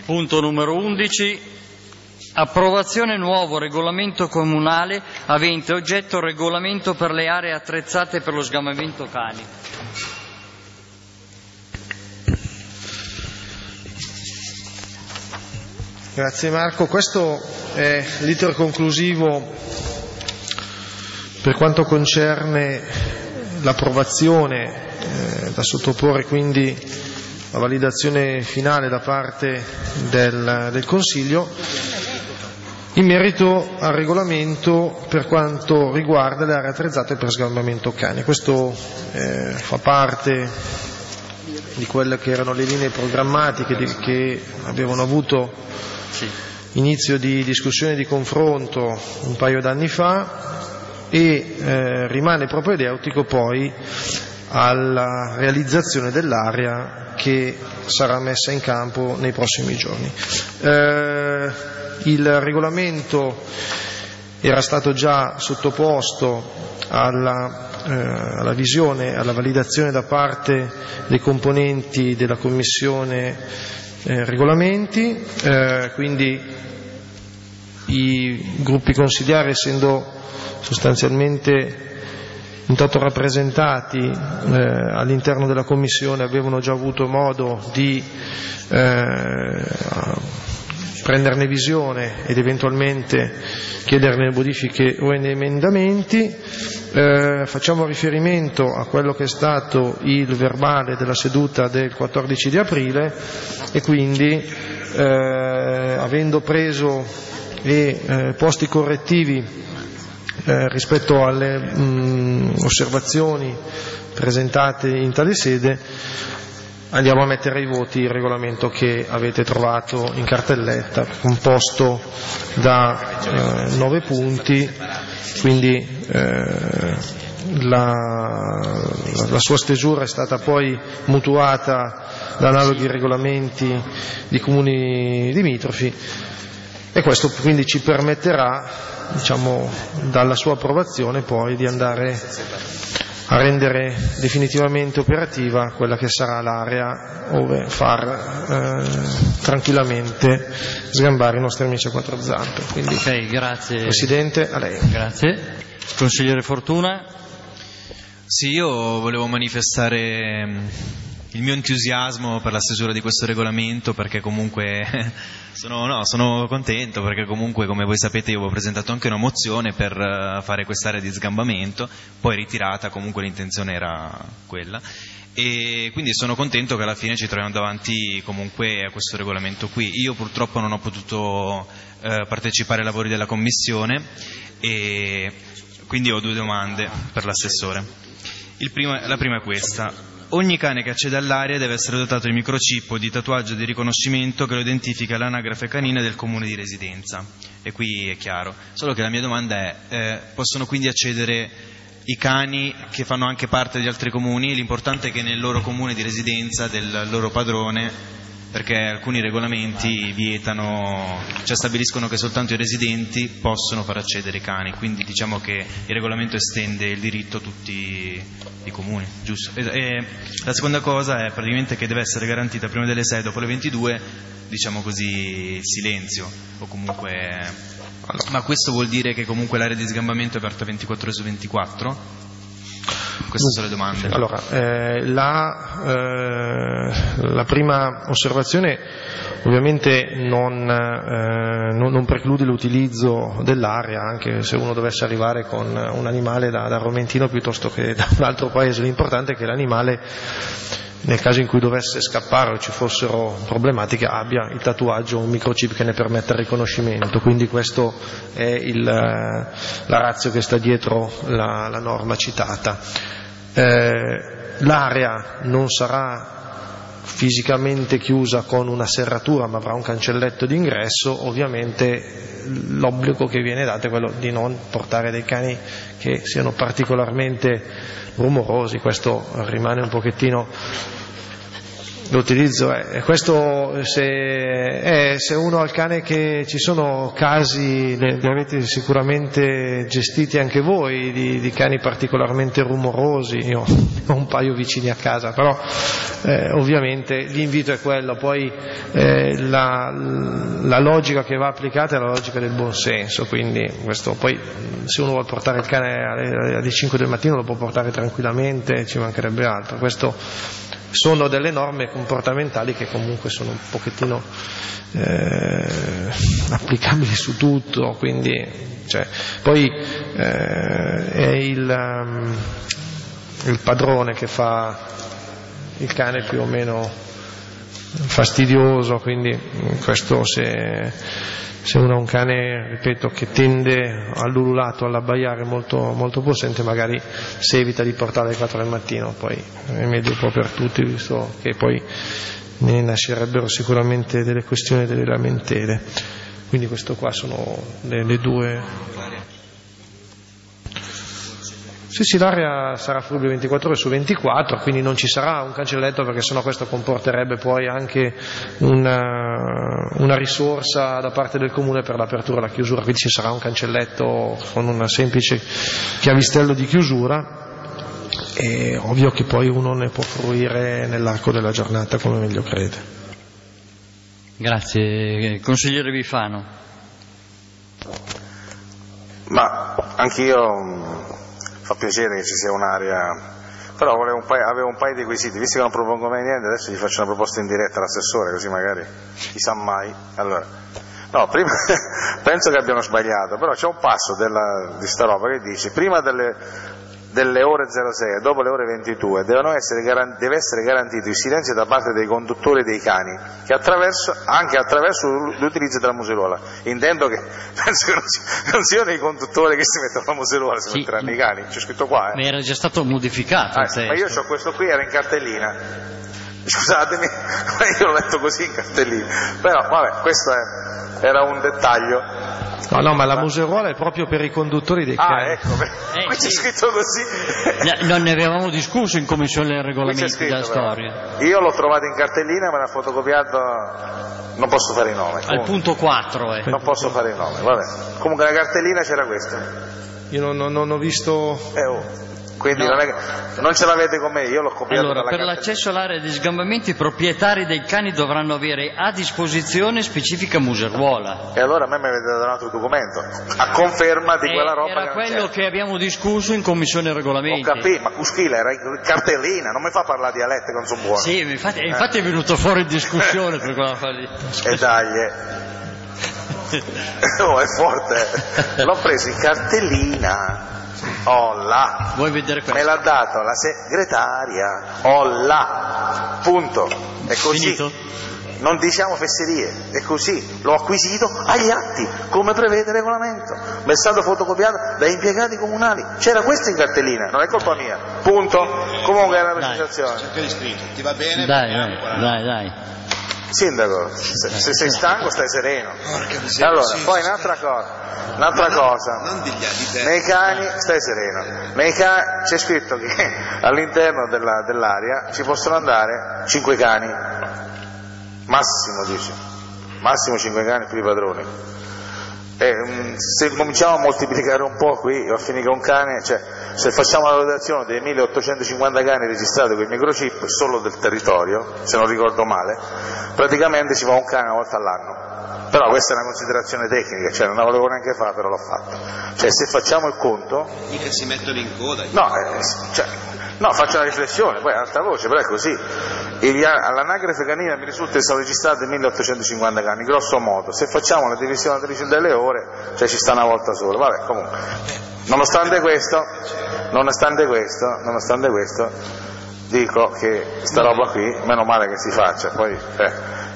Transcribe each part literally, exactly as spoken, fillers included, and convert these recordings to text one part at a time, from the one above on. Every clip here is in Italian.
Punto numero undici. Approvazione nuovo regolamento comunale avente oggetto regolamento per le aree attrezzate per lo sgambamento cani. Grazie Marco. Questo è l'iter conclusivo per quanto concerne l'approvazione eh, da sottoporre quindi la validazione finale da parte del, del Consiglio in merito al regolamento per quanto riguarda le aree attrezzate per sgambamento cani. Questo eh, fa parte di quelle che erano le linee programmatiche di, che avevano avuto inizio di discussione e di confronto un paio d'anni fa e eh, rimane propedeutico poi alla realizzazione dell'area che sarà messa in campo nei prossimi giorni. Eh, il regolamento era stato già sottoposto alla, eh, alla visione, alla validazione da parte dei componenti della Commissione eh, Regolamenti, eh, quindi i gruppi consigliari, essendo sostanzialmente intanto rappresentati eh, all'interno della Commissione, avevano già avuto modo di eh, prenderne visione ed eventualmente chiederne modifiche o emendamenti. Eh, facciamo riferimento a quello che è stato il verbale della seduta del quattordici di aprile e quindi eh, avendo preso e eh, posti correttivi Eh, rispetto alle mh, osservazioni presentate in tale sede, andiamo a mettere ai voti il regolamento che avete trovato in cartelletta, composto da eh, nove punti, quindi eh, la, la, la sua stesura è stata poi mutuata da analoghi regolamenti di comuni limitrofi e questo quindi ci permetterà, diciamo, dalla sua approvazione poi di andare a rendere definitivamente operativa quella che sarà l'area ove far eh, tranquillamente sgambare i nostri amici a quattro zampe. Quindi, ok, grazie Presidente, a lei. Grazie. Consigliere Fortuna. Sì, io volevo manifestare il mio entusiasmo per la stesura di questo regolamento, perché comunque sono, no, sono contento, perché comunque, come voi sapete, io avevo presentato anche una mozione per fare quest'area di sgambamento, poi ritirata, comunque l'intenzione era quella, e quindi sono contento che alla fine ci troviamo davanti comunque a questo regolamento qui. Io purtroppo non ho potuto eh, partecipare ai lavori della Commissione e quindi ho due domande per l'assessore. Il primo, la prima è questa. Ogni cane che accede all'area deve essere dotato di microchip o di tatuaggio di riconoscimento che lo identifica all'anagrafe canina del comune di residenza. E qui è chiaro. Solo che la mia domanda è, eh, possono quindi accedere i cani che fanno anche parte degli altri comuni? L'importante è che nel loro comune di residenza, del loro padrone, perché alcuni regolamenti vietano, cioè stabiliscono che soltanto i residenti possono far accedere i cani, quindi diciamo che il regolamento estende il diritto a tutti i comuni, giusto? E, e la seconda cosa è praticamente che deve essere garantita prima delle sei, dopo le ventidue, diciamo così, il silenzio, o comunque, ma questo vuol dire che comunque l'area di sgambamento è aperta ventiquattro ore su ventiquattro? Queste sono le domande. Allora, eh, la, eh, la prima osservazione ovviamente non, eh, non, non preclude l'utilizzo dell'area, anche se uno dovesse arrivare con un animale da, da Romentino piuttosto che da un altro paese. L'importante è che l'animale, nel caso in cui dovesse scappare o ci fossero problematiche, abbia il tatuaggio o un microchip che ne permetta il riconoscimento. Quindi questo è il, la ratio che sta dietro la, la norma citata. Eh, l'area non sarà fisicamente chiusa con una serratura, ma avrà un cancelletto d'ingresso. Ovviamente l'obbligo che viene dato è quello di non portare dei cani che siano particolarmente rumorosi. Questo rimane un pochettino l'utilizzo è, e questo se, è, se uno ha il cane, che ci sono casi, li avete sicuramente gestiti anche voi, di, di cani particolarmente rumorosi. Io ho un paio vicini a casa, però eh, ovviamente l'invito è quello, poi eh, la, la logica che va applicata è la logica del buonsenso, quindi questo, poi se uno vuole portare il cane alle, alle cinque del mattino lo può portare tranquillamente, ci mancherebbe altro. Questo sono delle norme comportamentali che comunque sono un pochettino eh, applicabili su tutto, quindi cioè, poi eh, è il, um, il padrone che fa il cane più o meno fastidioso, quindi questo, se, se uno ha un cane, ripeto, che tende all'ululato, all'abbaiare molto, molto possente, magari si evita di portare alle quattro del mattino, poi è meglio un po' per tutti, visto che poi ne nascerebbero sicuramente delle questioni, delle lamentele. Quindi questo qua sono le, le due. Sì, sì, l'area sarà fruibile ventiquattro ore su ventiquattro, quindi non ci sarà un cancelletto, perché sennò questo comporterebbe poi anche una, una risorsa da parte del comune per l'apertura e la chiusura, quindi ci sarà un cancelletto con un semplice chiavistello di chiusura. È ovvio che poi uno ne può fruire nell'arco della giornata come meglio crede. Grazie. Consigliere Bifano. Ma anch'io fa piacere che ci sia un'area, però volevo un paio, avevo un paio di quesiti, visto che non propongo mai niente, adesso gli faccio una proposta in diretta all'assessore, così magari chissà mai. Allora, no, prima penso che abbiano sbagliato, però c'è un passo della, di sta roba che dice: prima delle, delle ore zero sei e dopo le ore ventidue devono essere, deve essere garantito il silenzio da parte dei conduttori dei cani, che attraverso, anche attraverso l'utilizzo della museruola. Intendo che penso che non, si, non siano i conduttori che si mettono la museruola, si sì, metteranno i cani, c'è scritto qua. Eh. Ma era già stato modificato. Ah, ma io ho questo qui, era in cartellina. Scusatemi, ma io l'ho letto così in cartellina. Però vabbè, questo è, era un dettaglio. No, no, ma la museruola è proprio per i conduttori dei cani. Ah, ecco, eh, qui c'è sì. scritto così. Non ne avevamo discusso in commissione del regolamento della storia. Io l'ho trovato in cartellina, me l'ha fotocopiato, non posso fare il nome. Al punto quattro, eh. Non posso fare il nome, vabbè. Comunque nella cartellina c'era questo. Io non, non, non ho visto... Eh, oh. Quindi no. non, è che, non ce l'avete con me, io l'ho copiato. Allora, dalla per cartellina. l'accesso all'area di sgambamento i proprietari dei cani dovranno avere a disposizione specifica museruola. E allora a me mi avete dato un altro documento a conferma di e quella roba. Era che quello che abbiamo discusso in commissione regolamento. Ho capito, ma Cuschila era in cartellina, non mi fa parlare dialette che non sono buone. Sì, infatti, eh. infatti è venuto fuori in discussione per quella fa lì. E dai, oh, è forte. L'ho preso in cartellina. Oh là. Vuoi vedere questo? Me l'ha dato la segretaria. Oh là. Punto. È così. Finito? Non diciamo fesserie, è così. L'ho acquisito agli atti, come prevede il regolamento. Mi è stato fotocopiato da impiegati comunali. C'era questo in cartellina, non è colpa mia. Punto. Comunque è una precisazione. Cerca di scritto. Ti va bene? Dai, dai, dai, dai. Sindaco, se, se sei stanco stai sereno. Allora, poi un'altra cosa, un'altra cosa, nei cani stai sereno, nei cani c'è scritto che all'interno della, dell'area ci possono andare cinque cani, massimo dice, massimo cinque cani più i padroni. E, se cominciamo a moltiplicare un po' qui, va a finire che un cane, cioè se facciamo la valutazione dei milleottocentocinquanta cani registrati con il microchip solo del territorio, se non ricordo male, praticamente ci va un cane una volta all'anno. Però questa è una considerazione tecnica, cioè non la volevo neanche fare, però l'ho fatta. Cioè se facciamo il conto... Mica si mettono in coda. No, eh, cioè, no, faccio una riflessione, poi ad alta voce, però è così. All'anagrafe canina mi risulta che sono registrati milleottocentocinquanta cani, grosso modo. Se facciamo la divisione delle ore, cioè ci sta una volta sola. Vabbè, comunque. Nonostante questo, nonostante questo, nonostante questo, dico che sta roba qui, meno male che si faccia, poi, eh.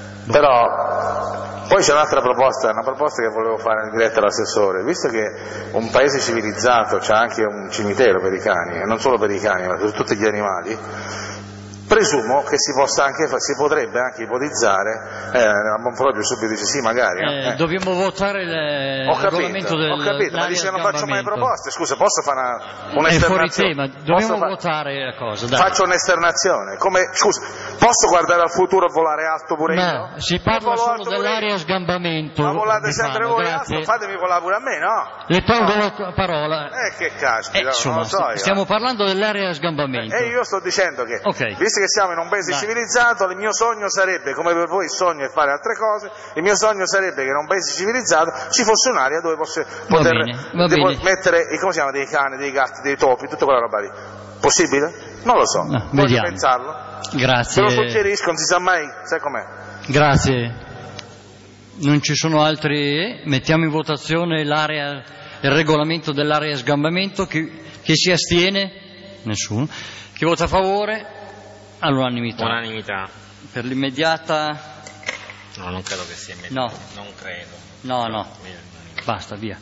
Però, poi c'è un'altra proposta, una proposta che volevo fare in diretta all'assessore, visto che un paese civilizzato c'ha anche un cimitero per i cani, e non solo per i cani, ma per tutti gli animali, presumo che si possa anche si potrebbe anche ipotizzare, eh, a Monfrogio subito dice sì magari eh, eh. dobbiamo votare il ho capito, regolamento del ho capito, ma dice non faccio mai proposte, scusa, posso fare una, un'esternazione? È fuori tema, dobbiamo fa... votare la cosa, dai. Faccio un'esternazione, come, scusa, posso guardare al futuro e volare alto pure no, io? si parla solo dell'area a sgambamento. Ma volate sempre fanno, voi grazie. alto, fatemi volare pure a me, no? Le tolgo no. la parola. Eh che caspita, eh, non insomma, lo so io. Stiamo parlando dell'area a sgambamento. E eh, io sto dicendo che, okay. visto che siamo in un paese Dai. civilizzato, il mio sogno sarebbe, come per voi il sogno è fare altre cose, il mio sogno sarebbe che in un paese civilizzato ci fosse un'area dove posso, va poter bene, va bene. mettere, come si chiama, dei cani, dei gatti, dei topi, tutta quella roba lì. Possibile? Non lo so, no, voglio pensarlo. Grazie. Te lo suggerisco, non si sa mai, sai com'è. Grazie. Non ci sono altri, mettiamo in votazione l'area, il regolamento dell'area a sgambamento, chi, chi si astiene? Nessuno. Chi vota a favore? All'unanimità. Unanimità. Per l'immediata? No, non credo che sia immediata. No. Non credo. No, no. Basta, via.